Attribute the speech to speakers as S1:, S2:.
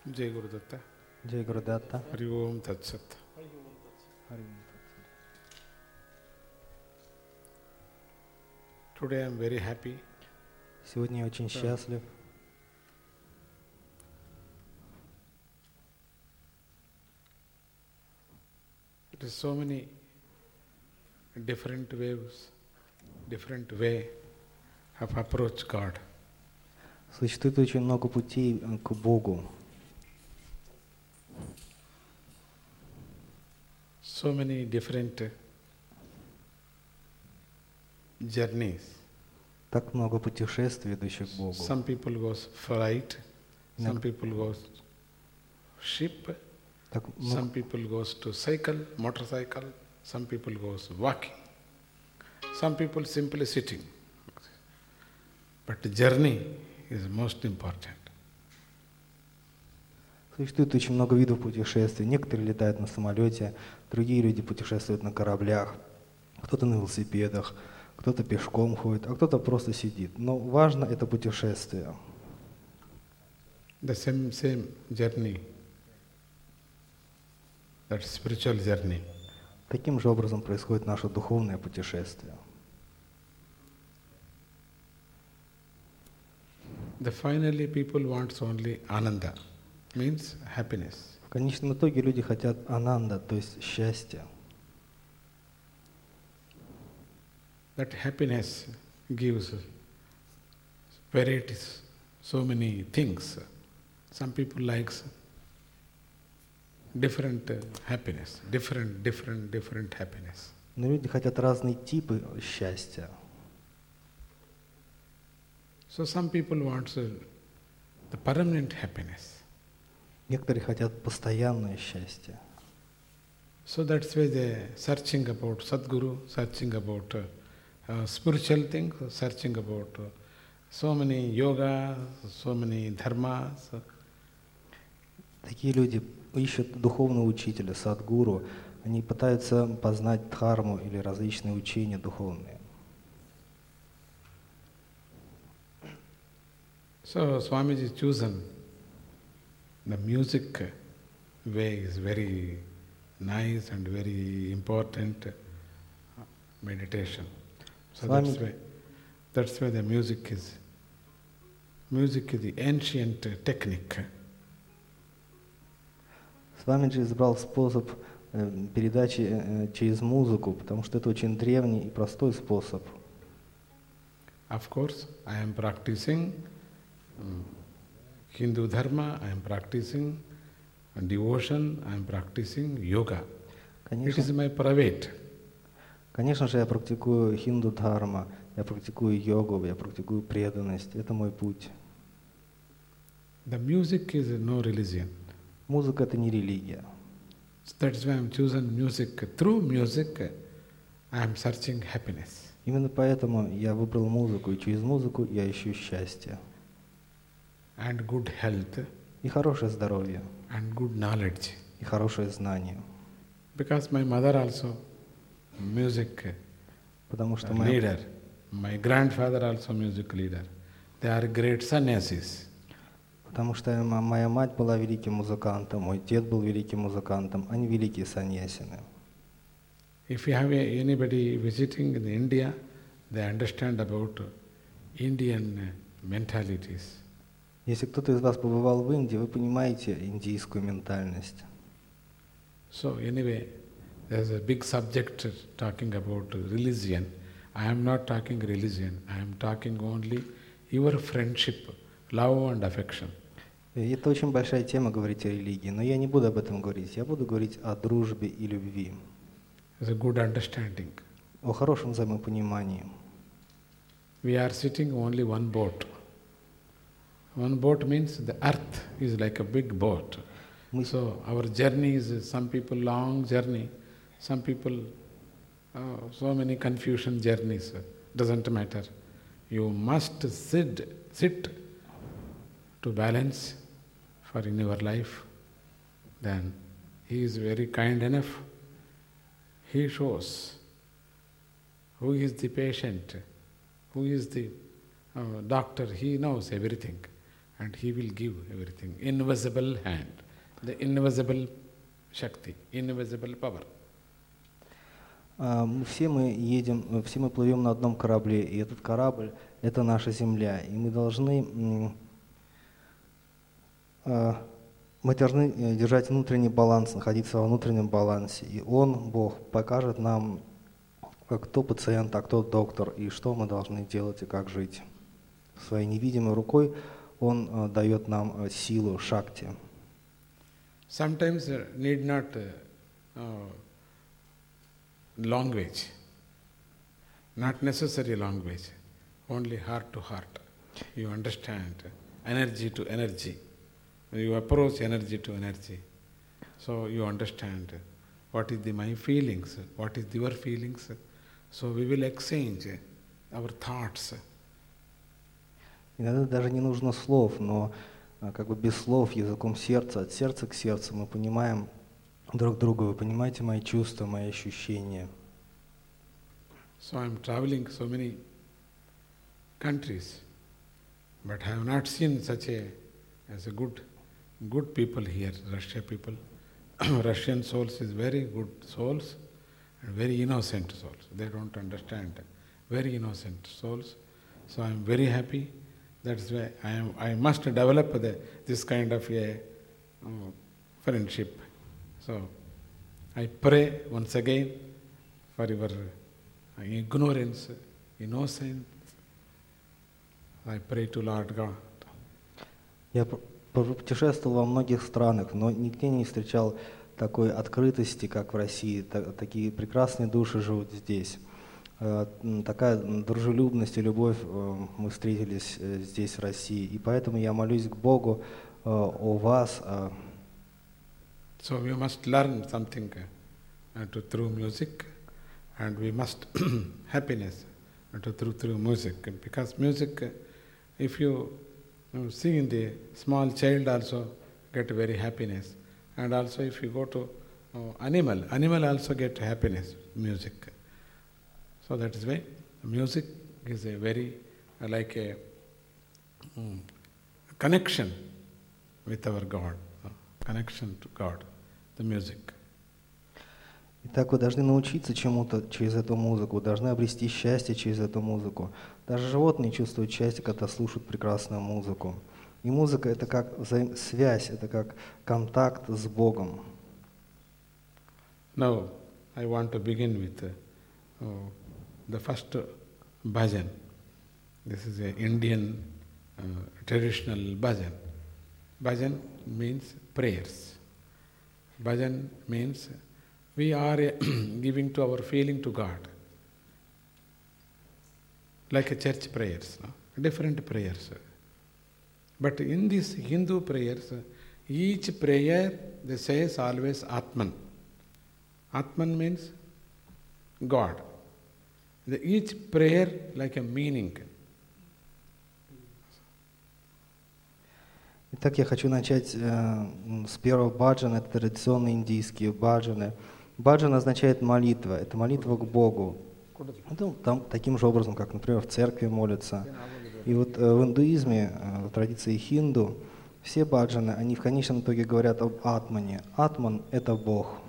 S1: Jai Gurudatta.
S2: Jai Gurudatta.
S1: Hari Om Tat Sat. Today I am very happy.
S2: Сегодня я очень счастлив.
S1: There is so many different ways, different way of approach God.
S2: Существует очень много путей к Богу.
S1: So many different journeys.
S2: Так много путешествий, ведущих к Богу.
S1: Some people goes flight, some people goes ship, some people goes to cycle, motorcycle, some people goes walking, some people simply sitting. But the journey is most important.
S2: Существует очень много видов путешествий. Некоторые летают на самолете, другие люди путешествуют на кораблях, кто-то на велосипедах, кто-то пешком ходит, а кто-то просто сидит. Но важно это путешествие.
S1: The same journey, that spiritual journey.
S2: Таким же образом происходит наше духовное путешествие.
S1: The finally people wants only ananda, means happiness.
S2: В конечном итоге люди хотят ананда, то есть счастье.
S1: That happiness gives varieties, so many things. Some people likes different happiness, different happiness.
S2: Но люди хотят разные типы счастья.
S1: So some people want the permanent happiness.
S2: Некоторые хотят постоянное счастье.
S1: So that's why they searching about Sadguru, searching about spiritual things, searching about so many yoga, so many dharmas.
S2: Такие люди ищут духовного учителя, садгуру. Они пытаются познать дхарму или различные учения духовные.
S1: So Swamiji chosen the music way is very nice and very important meditation. So that's why the music is the ancient technique.
S2: Свамиджи избрал способ передачи через музыку, потому что это очень древний и простой способ.
S1: Of course, I am practicing Hindu dharma, I am practicing devotion, I am practicing yoga. It is my private.
S2: Конечно же, я практикую хинду-дхарма, я практикую йогу, я практикую преданность. Это мой путь.
S1: The music is no religion.
S2: Музыка — это не религия.
S1: So that's why I am choosing music. Through music, I am searching happiness.
S2: Именно поэтому я выбрал музыку, и через музыку я ищу счастье.
S1: And good health.
S2: И хорошее здоровье.
S1: And good knowledge.
S2: И хорошее знание.
S1: Because my mother also music leader. My grandfather also music leader. They are great sannyasis.
S2: Потому что моя мать была великим музыкантом, мой дед был великим музыкантом, они великие саньясины.
S1: If you have anybody visiting in India, they understand about Indian mentalities.
S2: Если кто-то из вас побывал в Индии, вы понимаете индийскую ментальность.
S1: So anyway, there's a big subject talking about religion. I am not talking religion. I am talking only your friendship, love and affection.
S2: Это очень большая тема говорить о религии, но я не буду об этом говорить. Я буду говорить о дружбе и любви.
S1: It's a good understanding.
S2: О хорошем взаимопонимании.
S1: We are sitting only one boat. One boat means the earth is like a big boat. So our journey is some people long journey, some people so many confusion journeys. Doesn't matter. You must sit to balance for in your life. Then he is very kind enough. He shows who is the patient, who is the doctor. He knows everything. and he will give everything. Invisible hand, the invisible Shakti, invisible power.
S2: Все мы едем, все мы плывем на одном корабле, и этот корабль — это наша земля, и мы должны держать внутренний баланс, находиться во внутреннем балансе. И Он, Бог, покажет нам, кто пациент, а кто доктор, и что мы должны делать и как жить. Своей невидимой рукой Он дает нам силу, шакти.
S1: Sometimes need not language, not necessary language, only heart to heart. You understand energy to energy. You approach energy to energy. So you understand what is my feelings, what is your feelings. So we will exchange our thoughts.
S2: Иногда даже не нужно слов, но как бы без слов, языком сердца, от сердца к сердцу мы понимаем друг друга. Вы понимаете мои чувства, мои ощущения.
S1: So I am traveling so many countries, but I have not seen such a good people here, Russia people. Russian souls is very good souls and very innocent souls. They don't understand. Very innocent souls. So I am very happy. That's why I must develop this kind of a friendship. So I pray once again for your ignorance, innocence. I pray to Lord God.
S2: Я путешествовал во многих странах, но нигде не встречал такой открытости, как в России. Такие прекрасные души живут здесь. Такая дружелюбность и любовь мы встретились здесь, в России. И поэтому я молюсь к Богу о вас.
S1: So we must learn something through music, and we must happiness through music. Because music, if you see in the small child also get very happiness, and also if you go to animal also get happiness, music. So that is why music is a very like a connection with our God, connection to God, the music.
S2: Итак, вы должны научиться чему-то через эту музыку, вы должны обрести счастье через эту музыку. Даже животные чувствуют счастье, когда слушают прекрасную музыку. И музыка — это как связь, это как контакт с Богом.
S1: Now, I want to begin with the first bhajan. This is an Indian traditional bhajan. Bhajan means prayers. Bhajan means we are giving to our feeling to God. Like a church prayers, no? Different prayers. But in these Hindu prayers, each prayer they say always Atman. Atman means God. Each prayer like a meaning.
S2: Итак, я хочу начать с первого баджана, это традиционные индийские баджаны. Баджан означает молитва, это молитва к Богу. Это там таким же образом, как, например, в церкви молятся. И вот в индуизме, в традиции хинду, все баджаны, они в конечном итоге говорят об Атмане. Атман — это Бог.